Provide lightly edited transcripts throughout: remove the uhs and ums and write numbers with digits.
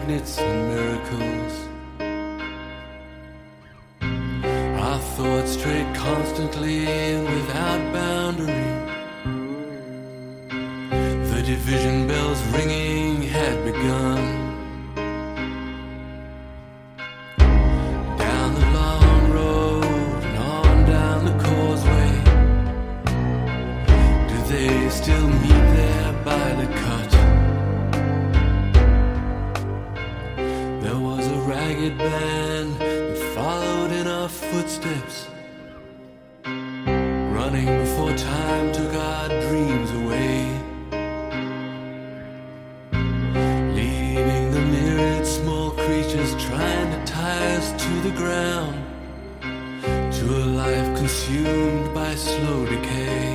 magnets and miracles. Our thoughts strayed constantly and without boundary. The division bells ringing had begun. Down the long road and on down the causeway, do they still meet there by the cut? There was a ragged band that followed in our footsteps, running before time took our dreams away, leaving the myriad small creatures trying to tie us to the ground, to a life consumed by slow decay.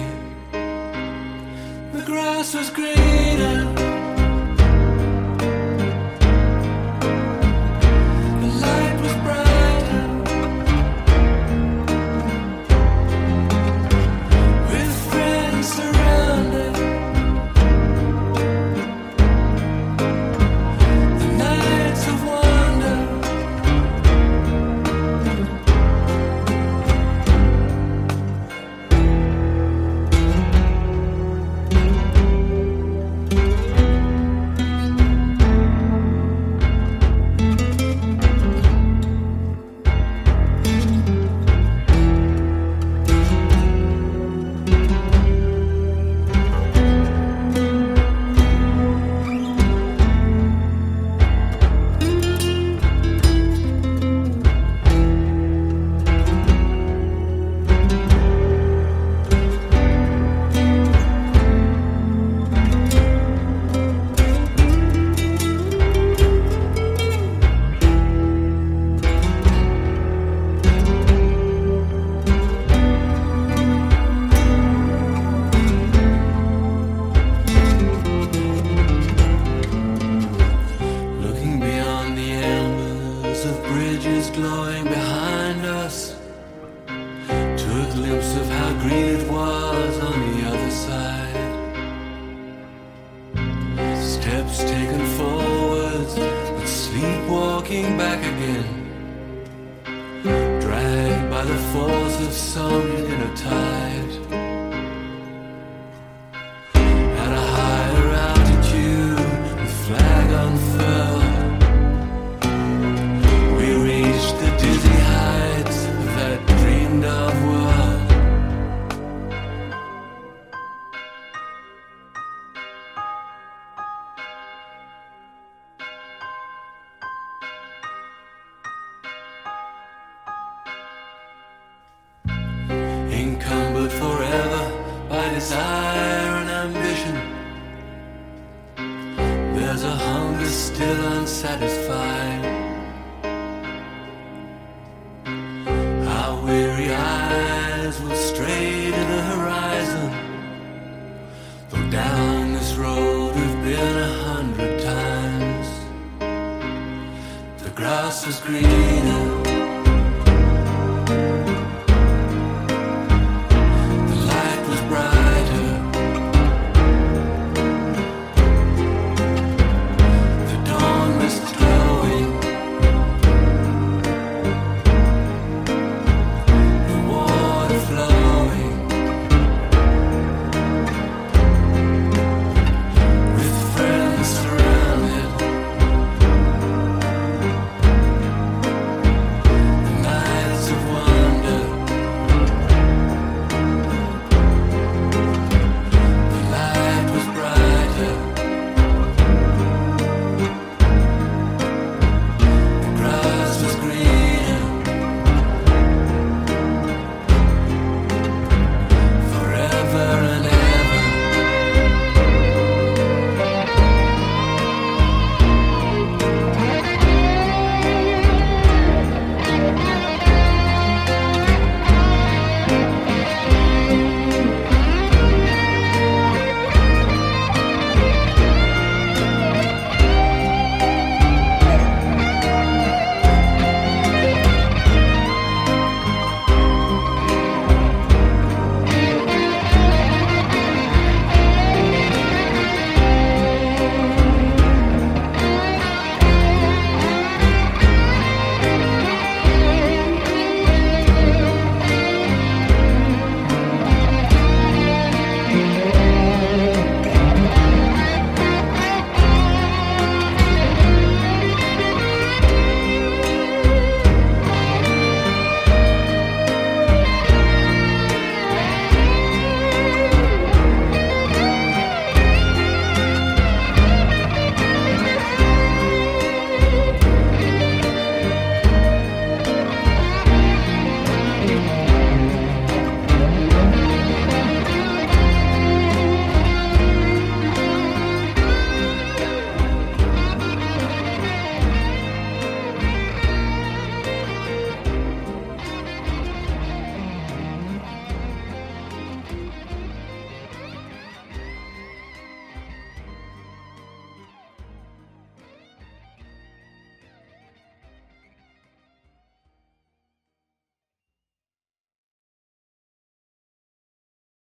The grass was greener, the light was brighter, with friends surrounded. The nights of wonder, looking beyond the embers of bridges glowing behind us, to a glimpse of how green it was on the other side. Steps taken forwards, but sleepwalking back again, dragged by the force of some inner tide. At a higher altitude, the flag unfurled, we reached the dizzy heights of that dreamed of world. Encumbered forever by desire and ambition, there's a hunger still unsatisfied. Our weary eyes will stray to the horizon, though down this road we've been 100 times. The grass was greener,